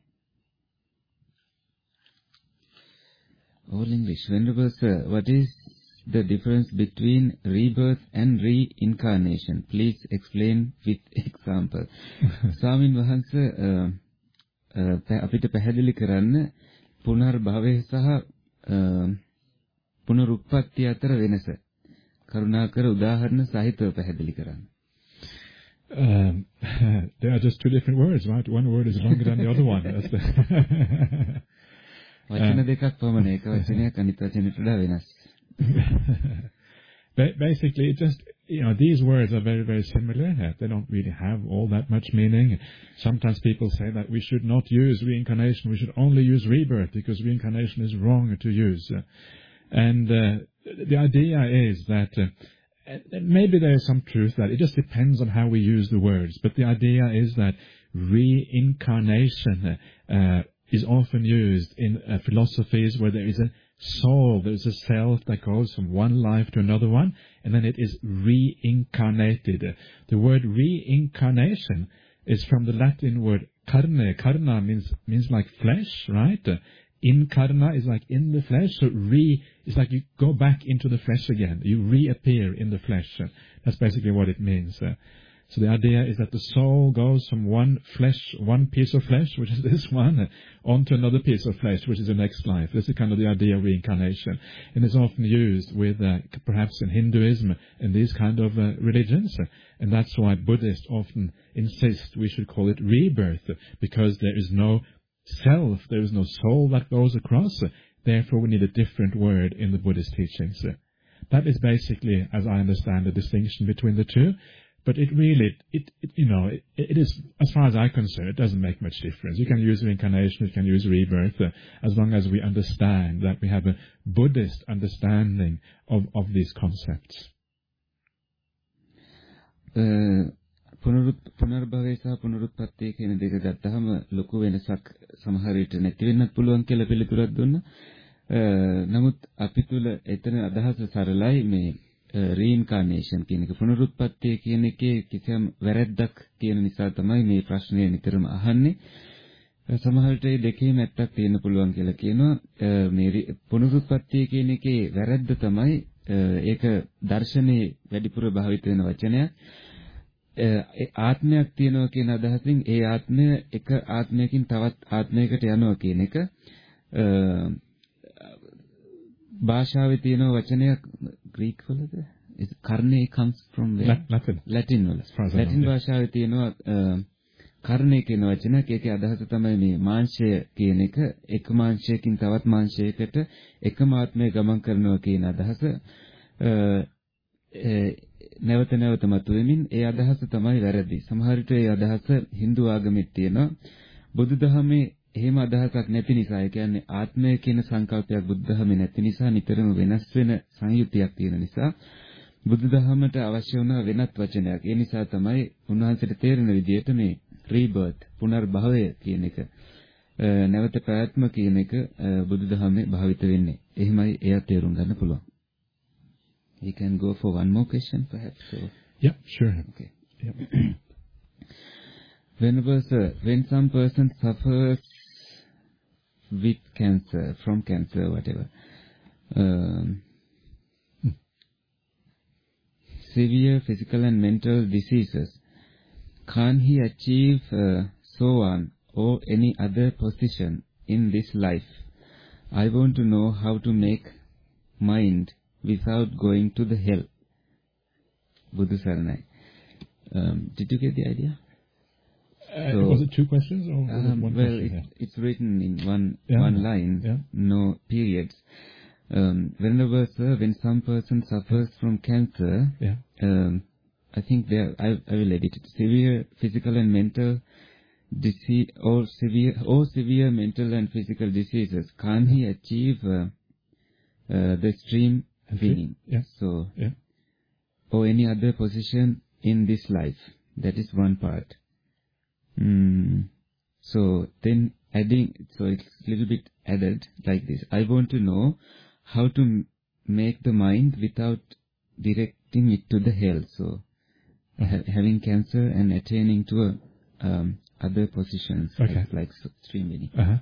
All English. Venerable sir, what is the difference between rebirth and reincarnation? Please explain with example. ස්වාමින් වහන්සේ අපිට පැහැදිලි කරන්න පුනර්භවය සහ පුනරුත්පත්ති අතර වෙනස. කරුණාකර උදාහරණ සහිතව පැහැදිලි කරන්න. Um, they are just two different words, right? One word is longer than the other one. That's the වචන දෙකක් පමණ එක වචනයක් අනිත් වචනයට වඩා වෙනස්. Basically, it just, you know, these words are very, very similar. They don't really have all that much meaning. Sometimes people say that we should not use reincarnation, we should only use rebirth because reincarnation is wrong to use. And uh, the idea is that uh, maybe there is some truth that it just depends on how we use the words. But the idea is that reincarnation uh, is often used in uh, philosophies where there is a soul, there is a self that goes from one life to another one, and then it is reincarnated. The word reincarnation is from the Latin word carne. Carna means means like flesh, right? Incarna is like in the flesh, so re is like you go back into the flesh again. You reappear in the flesh. That's basically what it means. So the idea is that the soul goes from one flesh, one piece of flesh, which is this one, onto another piece of flesh, which is the next life. This is kind of the idea of reincarnation. And it's often used with, uh, perhaps in Hinduism and these kind of uh, religions. And that's why Buddhists often insist we should call it rebirth, because there is no self, there is no soul that goes across. Therefore, we need a different word in the Buddhist teachings. That is basically, as I understand, the distinction between the two. But it really, it, it you know, it, it is, as far as I'm concerned, it doesn't make much difference. You can use reincarnation, you can use rebirth, uh, as long as we understand that we have a Buddhist understanding of, of these concepts. පුනර්භවය සහ පුනරුත්පත්තිය කියන දෙක ගත්තහම ලොකු වෙනසක් සමහර විට නැති වෙන්නත් පුළුවන් කියලා පිළිතුරක් දුන්නා. නමුත් අපි තුල එතන අදහස සරලයි මේ reincarnation කියන එක පුනරුත්පත්තිය කියන එකේ කිසියම් වැරැද්දක් කියන නිසා තමයි මේ ප්‍රශ්නය නිතරම අහන්නේ. සමහර විට මේ දෙකේම ඇත්තක් තියෙන්න පුළුවන් කියලා කියනවා. මේ පුනරුත්පත්තිය කියන එකේ වැරැද්ද තමයි ඒක දර්ශනයේ වැඩිපුර භාවිත වෙන වචනයක්. ඒ ආත්මයක් තියෙනවා කියන අදහසින් ඒ ආත්මය එක ආත්මයකින් තවත් ආත්මයකට යනවා කියන එක භාෂාවේ තියෙන වචනයක් ග්‍රීක වලද කර්ණේ comes from where? Latin. Latin වල. Latin භාෂාවේ තියෙනවා කර්ණේ කියන වචනයක්. ඒකේ අදහස තමයි මේ මාංශය කියන එක එක මාංශයකින් තවත් මාංශයකට එකම ආත්මය ගමන් කරනවා කියන අදහස. නැවත නැවත මතුවෙමින් ඒ අදහස තමයි වැරදි. සමහර විට ඒ අදහස Hindu ආගමෙත් තියෙනවා. බුදුදහමේ එහෙම අදහසක් නැති නිසා, ඒ කියන්නේ ආත්මය කියන සංකල්පයක් බුදුදහමේ නැති නිසා, නිතරම වෙනස් වෙන සංයුතියක් තියෙන නිසා බුදුදහමට අවශ්‍ය වුණ වෙනත් වචනයක්. ඒ නිසා තමයි උන්වහන්සේට තේරෙන විදිහට මේ rebirth පුනර්භවය කියන එක නැවත ප්‍රාත්ම කියන එක බුදුදහමේ භාවිත වෙන්නේ. එහෙමයි එයා තේරුම් ගන්න පුළුවන්. We can go for one more question, perhaps. So. Yeah, sure. Okay. Yep. Whenever, sir, when some person suffers with cancer, from cancer, whatever, um, hmm. severe physical and mental diseases, can't he achieve uh, so on or any other position in this life? I want to know how to make mind without going to the hell. Buddha Saranai. Um, did you get the idea? Uh, so, was it two questions or was um, it one well, question? Well, it, it's written in one yeah. one line, yeah. no periods. Um, whenever, sir, when some person suffers yeah. from cancer, yeah. um, I think there, I, I will edit it. Severe physical and mental disease, or severe, or severe mental and physical diseases. Can't he achieve uh, uh, the extreme winning? Yeah. So, yeah. or any other position in this life. That is one part. Mm. So then adding, so it's a little bit added like this. I want to know how to m- make the mind without directing it to the hell. So uh-huh. ha- having cancer and attaining to a, um, other positions okay. like, like extreme winning. Uh-huh.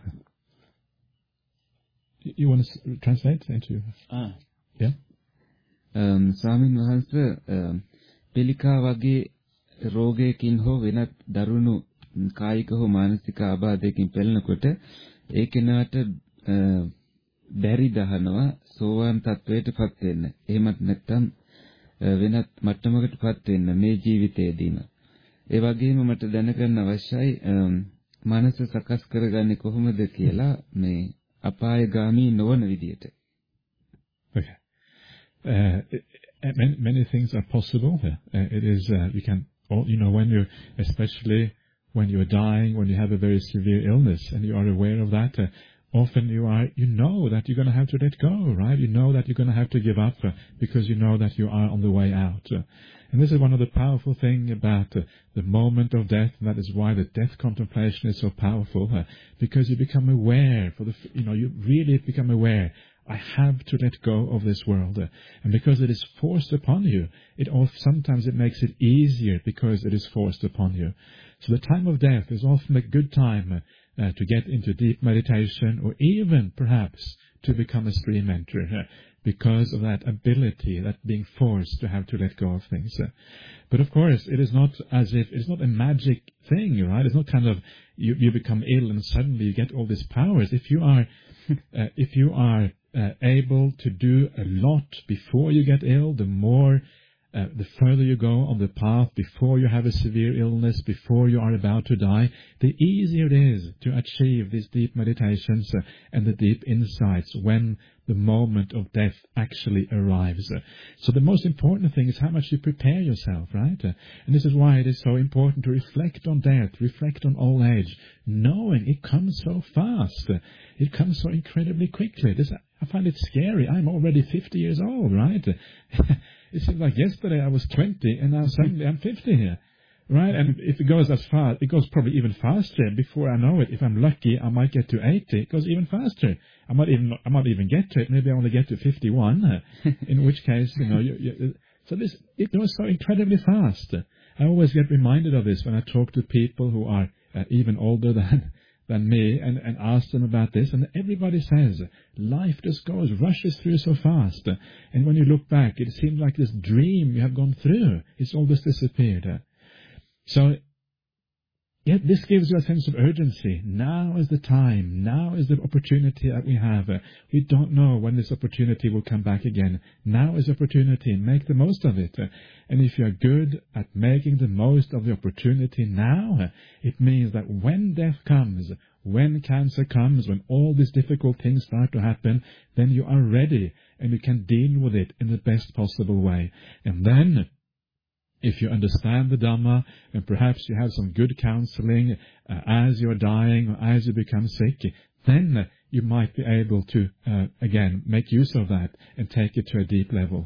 You want to s- translate into? Ah. Yeah. Um, ස්වාමීන් වහන්සේ පිළිකා වගේ රෝගයකින් හෝ වෙනත් දරුණු කායික හෝ මානසික ආබාධයකින් පෙළෙනකොට ඒ කෙනාට බැරි දහනවා සෝවාන් තත්වයටපත් වෙන්න. එහෙමත් නැත්නම් වෙනත් මට්ටමකටපත් වෙන්න මේ ජීවිතයේදීම. ඒ වගේම මට දැනගන්න අවශ්‍යයි මනස සකස් කරගන්නේ කොහොමද කියලා මේ අපායගාමී නොවන විදියට. Okay. Uh, many, many things are possible. Uh, it is uh, you can, you know, when you, especially when you're dying, when you have a very severe illness, and you are aware of that. Uh, often you are, you know that you're going to have to let go, right? You know that you're going to have to give up uh, because you know that you are on the way out. Uh, and this is one of the powerful things about uh, the moment of death, and that is why the death contemplation is so powerful, uh, because you become aware for the, you know, you really become aware. I have to let go of this world. Uh, and because it is forced upon you, it all, sometimes it makes it easier because it is forced upon you. So the time of death is often a good time uh, to get into deep meditation, or even perhaps to become a stream enter, uh, because of that ability, that being forced to have to let go of things. Uh, but of course, it is not as if, it's not a magic thing, right? It's not kind of, you, you become ill and suddenly you get all these powers. If you are, uh, if you are Uh, able to do a lot before you get ill, the more, uh, the further you go on the path, before you have a severe illness, before you are about to die, the easier it is to achieve these deep meditations uh, and the deep insights when the moment of death actually arrives. Uh, so the most important thing is how much you prepare yourself, right? Uh, and this is why it is so important to reflect on death, reflect on old age, knowing it comes so fast. Uh, it comes so incredibly quickly. This, I find it scary. I'm already fifty years old, right? It seems like yesterday I was twenty and now suddenly I'm fifty here, right? And if it goes as far, it goes probably even faster. Before I know it, if I'm lucky, I might get to eighty. It goes even faster. I might even, I might even get to it. Maybe I only get to fifty-one, in which case, you know, you, you, so this, it goes so incredibly fast. I always get reminded of this when I talk to people who are uh, even older than than me and, and ask them about this, and everybody says life just goes, rushes through so fast, and when you look back, it seems like this dream you have gone through, it's all just disappeared. So, yet this gives you a sense of urgency. Now is the time. Now is the opportunity that we have. We don't know when this opportunity will come back again. Now is the opportunity. Make the most of it. And if you are good at making the most of the opportunity now, it means that when death comes, when cancer comes, when all these difficult things start to happen, then you are ready and you can deal with it in the best possible way. And then, if you understand the Dhamma, and perhaps you have some good counseling uh, as you're dying or as you become sick, then uh, you might be able to, uh, again, make use of that and take it to a deep level.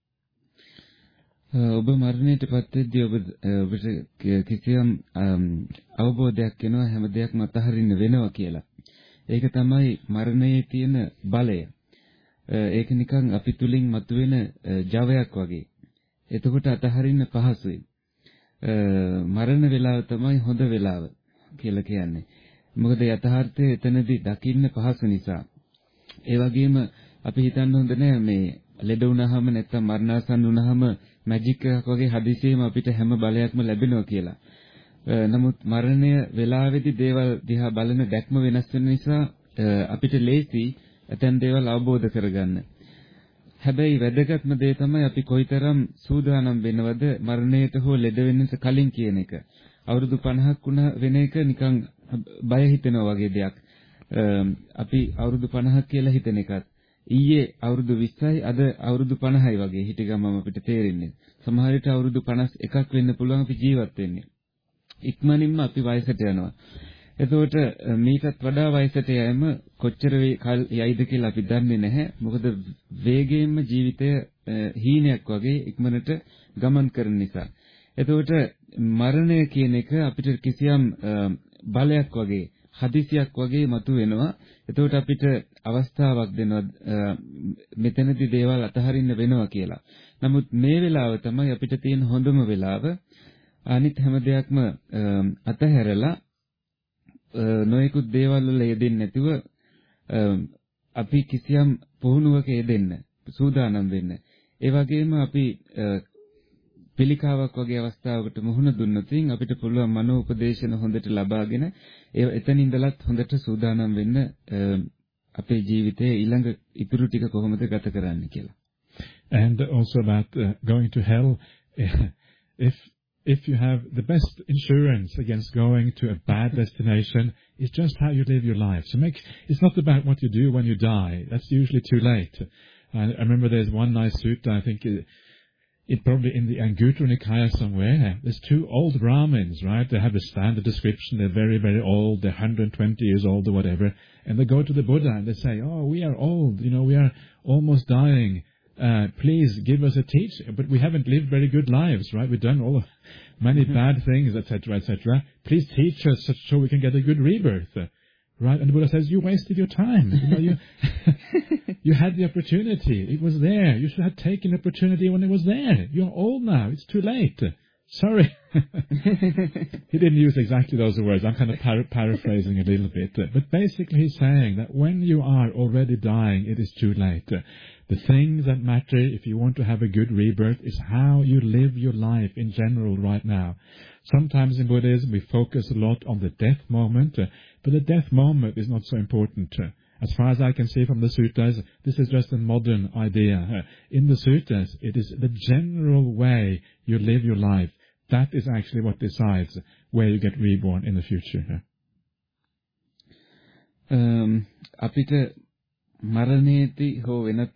ඔබ මරණයට පත් වෙද්දී ඔබ ඔබට කිසියම් අවබෝධයක් එනවා හැම දෙයක්ම අතහරින්න වෙනවා කියලා. ඒක තමයි මරණයේ තියෙන බලය. ඒක නිකන් අපි තුලින් මතුවෙන ජවයක් වගේ. එතකොට අතහරින්න පහසුයි. මරණ වේලාව තමයි හොඳ වේලාව කියලා කියන්නේ. මොකද යථාර්ථය එතනදී දකින්න පහසු නිසා. ඒ වගේම අපි හිතන්න හොඳ නෑ මේ ලෙඩ වුණාම නැත්නම් මරණාසන්න වුණාම මැජික් එකක් වගේ හදිසියෙම අපිට හැම බලයක්ම ලැබෙනවා කියලා. නමුත් මරණය වේලාවේදී දේවල් දිහා බලන දැක්ම වෙනස් වෙන නිසා අපිට ලේසි ඇතැම් දේවල් අවබෝධ කරගන්න. හැබැයි වැදගත්ම දේ තමයි අපි කොයිතරම් සූදානම් වෙනවද මරණයට හෝ ලෙඩ වෙන්නට කලින් කියන එක. අවුරුදු පනහක් වුණ වෙන එක නිකන් බය හිතෙනවා වගේ දෙයක්. අපි අවුරුදු පනහක් කියලා හිතන එකත් ඊයේ අවුරුදු විස්සයි අද අවුරුදු පනහයි වගේ හිටගමම අපිට තේරෙන්නේ. සමහර විට අවුරුදු පනස් එකක් වෙන්න පුළුවන් අපි ජීවත් වෙන්නේ. ඉක්මනින්ම අපි වයසට යනවා. එතකොට මේකත් වඩා වයසට යෑම කොච්චර යයිද කියලා අපි දන්නේ නැහැ. මොකද වේගයෙන්ම ජීවිතය හීනයක් වගේ ඉක්මනට ගමන් කරන නිසා. එතකොට මරණය කියන එක අපිට කිසියම් බලයක් වගේ හදිසියක් වගේ මතුවෙනවා. එතකොට අපිට අවස්ථාවක් දෙනවා මෙතනදී දේවල් අතහරින්න වෙනවා කියලා. නමුත් මේ වෙලාව තමයි අපිට තියෙන හොඳම වෙලාව. අනිත් හැම දෙයක්ම අතහැරලා නොයෙකුත් දේවල් වල යෙදෙන්නේ නැතුව අපි කිසියම් පුහුණුවක යෙදෙන්න සූදානම් වෙන්න. ඒ වගේම අපි පිළිකාවක් වගේ අවස්ථාවකට මුහුණ දුන්නොත් අපිට පුළුවන් මනෝ උපදේශන හොඳට ලබාගෙන ඒ එතන ඉඳලත් හොඳට සූදානම් වෙන්න අපේ ජීවිතයේ ඊළඟ ඉතුරු ටික කොහොමද ගත කරන්න කියලා. And also about uh, going to hell, if if you have the best insurance against going to a bad destination, it's just how you live your life. So make it's not about what you do when you die. That's usually too late. I, I remember there's one nice sutta, I think it, it probably in the Anguttara Nikaya somewhere. There's two old Brahmins, right? They have a standard description. They're very, very old. They're one hundred twenty years old or whatever. And they go to the Buddha and they say, oh, we are old. You know, we are almost dying. Uh, please give us a teaching. But we haven't lived very good lives, right? We've done all of many bad things, et cetera, et cetera. Please teach us so we can get a good rebirth. Right? And the Buddha says, you wasted your time. You know, you, you had the opportunity. It was there. You should have taken the opportunity when it was there. You're old now. It's too late. Sorry. He didn't use exactly those words. I'm kind of par- paraphrasing a little bit. But basically he's saying that when you are already dying, it is too late. The things that matter, if you want to have a good rebirth, is how you live your life in general right now. Sometimes in Buddhism we focus a lot on the death moment, but the death moment is not so important. As far as I can see from the suttas, this is just a modern idea. In the suttas, it is the general way you live your life. That is actually what decides where you get reborn in the future. Um, අපිට මරණයේදී හෝ වෙනත්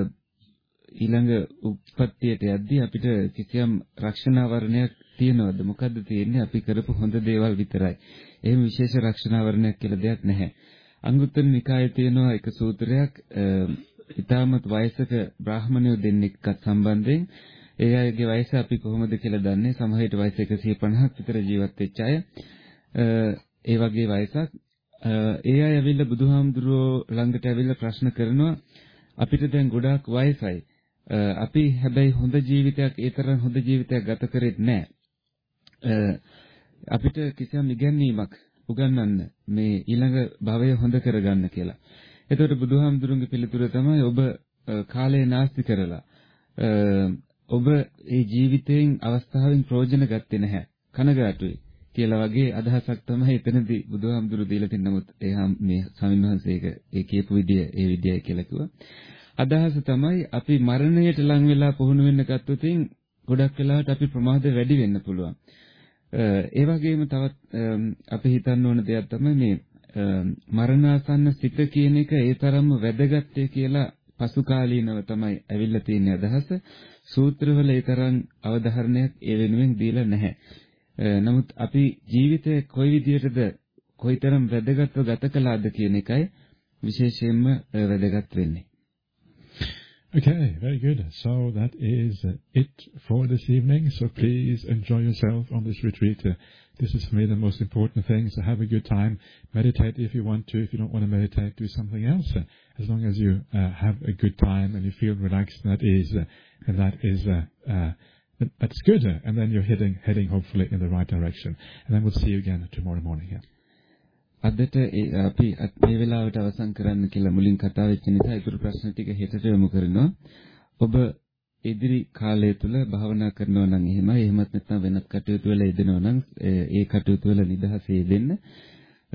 ඊළඟ උප්පත්තියට යද්දී අපිට කිසියම් රක්ෂණාවරණයක් තියෙනවද? මොකද්ද තියෙන්නේ? අපි කරපු හොඳ දේවල් විතරයි. එහෙම විශේෂ රක්ෂණාවරණයක් කියලා දෙයක් නැහැ. අංගුත්තර නිකායේ තියෙනවා එක සූත්‍රයක් ඊටමත් වයසක බ්‍රාහමණයෝ දෙන්නෙක්වත් සම්බන්ධයෙන්. ඒ අයගේ වයස අපි කොහොමද කියලා දන්නේ? සමහර විට වයස එකසිය පනහක් විතර ජීවත් වෙච්ච අය. ඒ වගේ වයසක් ඒ අය ඇවිල්ලා බුදුහාමුදුරුවෝ ළඟට ඇවිල්ලා ප්‍රශ්න කරනවා අපිට දැන් ගොඩාක් වයසයි. අපි හැබැයි හොඳ ජීවිතයක් ඒ තරම් හොඳ ජීවිතයක් ගත කරෙත් නැහැ. අපිට කිසියම් ඉගැන්වීමක් උගන්වන්න මේ ඊළඟ භවය හොඳ කරගන්න කියලා. එතකොට බුදුහාමුදුරුවන්ගේ පිළිතුර තමයි ඔබ කාලය නාස්ති කරලා ඔබ මේ ජීවිතයෙන් අවස්ථාවෙන් ප්‍රයෝජන ගත්තේ නැහැ. කනගාටුයි. කියලා වගේ අදහසක් තමයි එතනදී බුදුහාමුදුරු දීලා තින්න නමුත් එහා මේ ස්වාමීන් වහන්සේක ඒ කියපු විදිය ඒ විදියයි කියලා කිව්වා. අදහස තමයි අපි මරණයට ලං වෙලා පුහුණු වෙන්න ගත්තොත් ගොඩක් වෙලාවට අපි ප්‍රමාද වැඩි වෙන්න පුළුවන්. ඒ වගේම තවත් අපි හිතන්න ඕන දෙයක් තමයි මේ මරණාසන්න සිත කියන එක ඒ තරම්ම වැදගත් කියලා පසු කාලීනව තමයි ඇවිල්ලා තියෙන අදහස. සූත්‍රවල ඒ තරම් අවධාරණයක් ඒ වෙනුවෙන් දීලා නැහැ. නමුත් අපි ජීවිතේ කොයි විදියටද කොයිතරම් වැදගත්ව ගත කළාද කියන එකයි විශේෂයෙන්ම වැදගත් වෙන්නේ. Okay, very good. So that is uh, it for this evening. So please enjoy yourself on this retreat. Uh, this is for me the most important thing. So have a good time. Meditate if you want to. If you don't want to meditate, do something else. Uh, as long as you uh, have a good time and you feel relaxed, that is, uh, and that is. Uh, uh, That's good, and then you're heading, heading hopefully in the right direction. And then we'll see you again tomorrow morning. Yeah. අදට අපි මේ වෙලාවට අවසන් කරන්න කියලා මුලින් කතා වෙච්ච නිසා ඊටු ප්‍රශ්න ටික හෙටට යොමු කරනවා. ඔබ ඉදිරි කාලය තුල භාවනා කරනවා නම් එහෙමයි, එහෙමත් නැත්නම් වෙනත් කටයුතු වල යෙදෙනවා නම් ඒ කටයුතු වල නිදහසේ දෙන්න.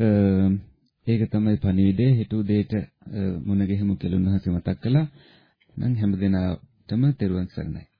ඒක තමයි පණිවිඩය. හෙට උදේට මුණ ගැහිමු කියලා උන්වහන්සේ මතක් කළා. එහෙනම් හැමදෙනාටම තෙරුවන් සරණයි.